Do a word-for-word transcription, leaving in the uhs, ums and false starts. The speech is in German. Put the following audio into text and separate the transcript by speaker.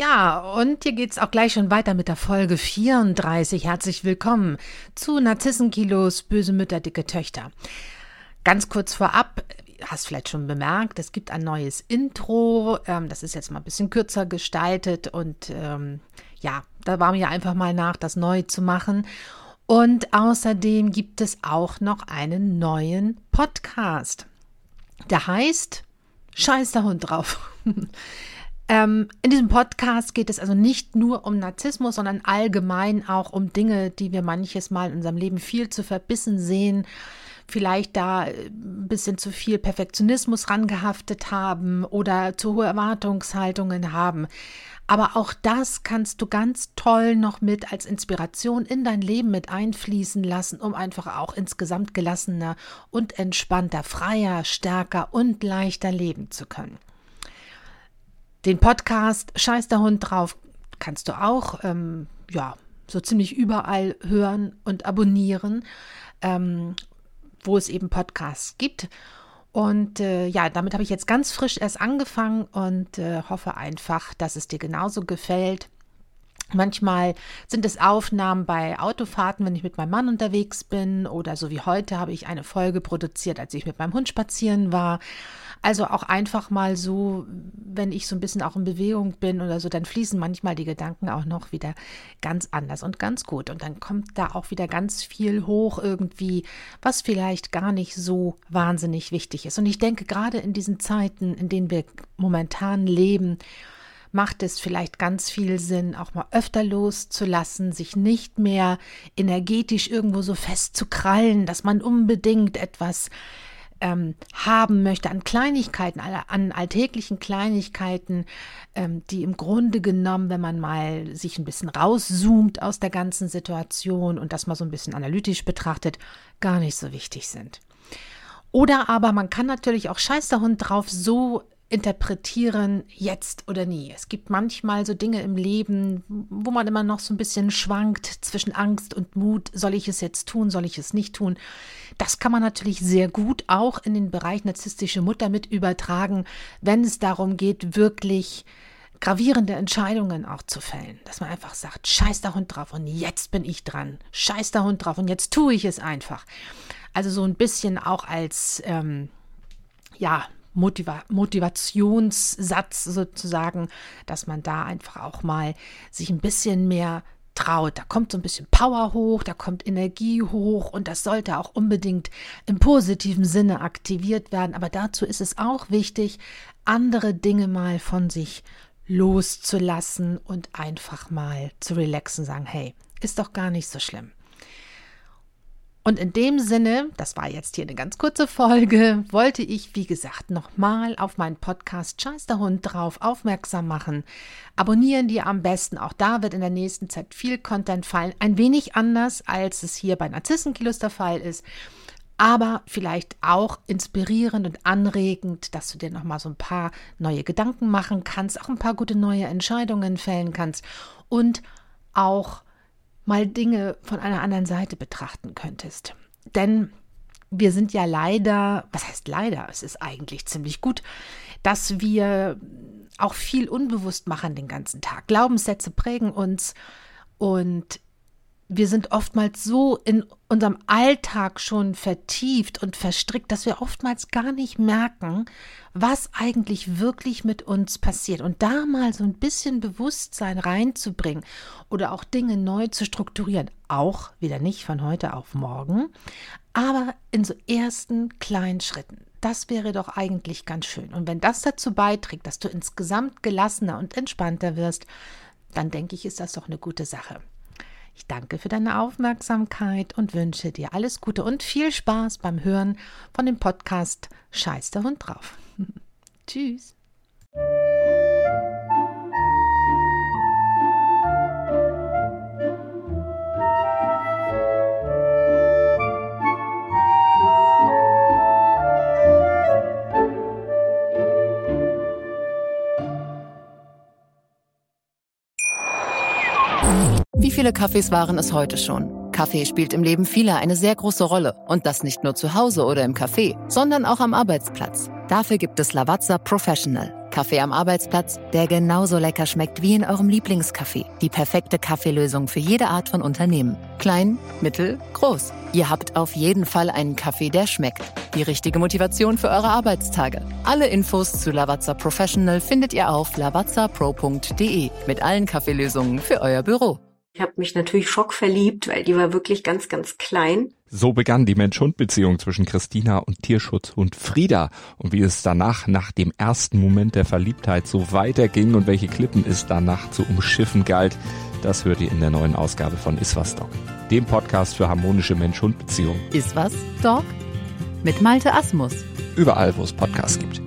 Speaker 1: Ja, und hier geht's auch gleich schon weiter mit der Folge vierunddreißig. Herzlich willkommen zu Narzissenkilos, böse Mütter, dicke Töchter. Ganz kurz vorab, hast vielleicht schon bemerkt, es gibt ein neues Intro. Ähm, das ist jetzt mal ein bisschen kürzer gestaltet und ähm, ja, da war mir einfach mal nach, das neu zu machen. Und außerdem gibt es auch noch einen neuen Podcast. Der heißt Scheiß der Hund drauf. ähm, in diesem Podcast geht es also nicht nur um Narzissmus, sondern allgemein auch um Dinge, die wir manches Mal in unserem Leben viel zu verbissen sehen, vielleicht da ein bisschen zu viel Perfektionismus rangehaftet haben oder zu hohe Erwartungshaltungen haben. Aber auch das kannst du ganz toll noch mit als Inspiration in dein Leben mit einfließen lassen, um einfach auch insgesamt gelassener und entspannter, freier, stärker und leichter leben zu können. Den Podcast Scheiß der Hund drauf kannst du auch ähm, ja, so ziemlich überall hören und abonnieren, ähm, wo es eben Podcasts gibt. Und äh, ja, damit habe ich jetzt ganz frisch erst angefangen und äh, hoffe einfach, dass es dir genauso gefällt. Manchmal sind es Aufnahmen bei Autofahrten, wenn ich mit meinem Mann unterwegs bin, oder so wie heute habe ich eine Folge produziert, als ich mit meinem Hund spazieren war. Also auch einfach mal so, wenn ich so ein bisschen auch in Bewegung bin oder so, dann fließen manchmal die Gedanken auch noch wieder ganz anders und ganz gut. Und dann kommt da auch wieder ganz viel hoch irgendwie, was vielleicht gar nicht so wahnsinnig wichtig ist. Und ich denke, gerade in diesen Zeiten, in denen wir momentan leben, macht es vielleicht ganz viel Sinn, auch mal öfter loszulassen, sich nicht mehr energetisch irgendwo so fest zu krallen, dass man unbedingt etwas ähm, haben möchte an Kleinigkeiten, an alltäglichen Kleinigkeiten, ähm, die im Grunde genommen, wenn man mal sich ein bisschen rauszoomt aus der ganzen Situation und das mal so ein bisschen analytisch betrachtet, gar nicht so wichtig sind. Oder aber man kann natürlich auch Scheiß der Hund drauf so interpretieren, jetzt oder nie. Es gibt manchmal so Dinge im Leben, wo man immer noch so ein bisschen schwankt zwischen Angst und Mut. Soll ich es jetzt tun, soll ich es nicht tun? Das kann man natürlich sehr gut auch in den Bereich narzisstische Mutter mit übertragen, wenn es darum geht, wirklich gravierende Entscheidungen auch zu fällen. Dass man einfach sagt, scheiß der Hund drauf und jetzt bin ich dran. Scheiß der Hund drauf und jetzt tue ich es einfach. Also so ein bisschen auch als, ähm, ja, Motiva- Motivationssatz sozusagen, dass man da einfach auch mal sich ein bisschen mehr traut. Da kommt so ein bisschen Power hoch, da kommt Energie hoch und das sollte auch unbedingt im positiven Sinne aktiviert werden. Aber dazu ist es auch wichtig, andere Dinge mal von sich loszulassen und einfach mal zu relaxen, sagen, hey, ist doch gar nicht so schlimm. Und in dem Sinne, das war jetzt hier eine ganz kurze Folge, wollte ich, wie gesagt, nochmal auf meinen Podcast Scheiß der Hund drauf aufmerksam machen. Abonnieren die am besten. Auch da wird in der nächsten Zeit viel Content fallen. Ein wenig anders, als es hier bei Narzissenkilos der Fall ist. Aber vielleicht auch inspirierend und anregend, dass du dir nochmal so ein paar neue Gedanken machen kannst, auch ein paar gute neue Entscheidungen fällen kannst und auch mal Dinge von einer anderen Seite betrachten könntest. Denn wir sind ja leider, was heißt leider, es ist eigentlich ziemlich gut, dass wir auch viel unbewusst machen den ganzen Tag. Glaubenssätze prägen uns und wir sind oftmals so in unserem Alltag schon vertieft und verstrickt, dass wir oftmals gar nicht merken, was eigentlich wirklich mit uns passiert. Und da mal so ein bisschen Bewusstsein reinzubringen oder auch Dinge neu zu strukturieren, auch wieder nicht von heute auf morgen, aber in so ersten kleinen Schritten. Das wäre doch eigentlich ganz schön. Und wenn das dazu beiträgt, dass du insgesamt gelassener und entspannter wirst, dann denke ich, ist das doch eine gute Sache. Ich danke für deine Aufmerksamkeit und wünsche dir alles Gute und viel Spaß beim Hören von dem Podcast Scheiß der Hund drauf. Tschüss.
Speaker 2: Wie viele Kaffees waren es heute schon? Kaffee spielt im Leben vieler eine sehr große Rolle. Und das nicht nur zu Hause oder im Café, sondern auch am Arbeitsplatz. Dafür gibt es Lavazza Professional. Kaffee am Arbeitsplatz, der genauso lecker schmeckt wie in eurem Lieblingscafé. Die perfekte Kaffeelösung für jede Art von Unternehmen. Klein, mittel, groß. Ihr habt auf jeden Fall einen Kaffee, der schmeckt. Die richtige Motivation für eure Arbeitstage. Alle Infos zu Lavazza Professional findet ihr auf lavazza pro punkt de mit allen Kaffeelösungen für euer Büro.
Speaker 3: Ich habe mich natürlich schockverliebt, weil die war wirklich ganz, ganz klein.
Speaker 4: So begann die Mensch-Hund-Beziehung zwischen Christina und Tierschutzhund Frieda. Und wie es danach, nach dem ersten Moment der Verliebtheit, so weiterging und welche Klippen es danach zu umschiffen galt, das hört ihr in der neuen Ausgabe von Iswas Dog, dem Podcast für harmonische Mensch-Hund-Beziehungen.
Speaker 2: Iswas Dog? Mit Malte Asmus.
Speaker 4: Überall, wo es Podcasts gibt.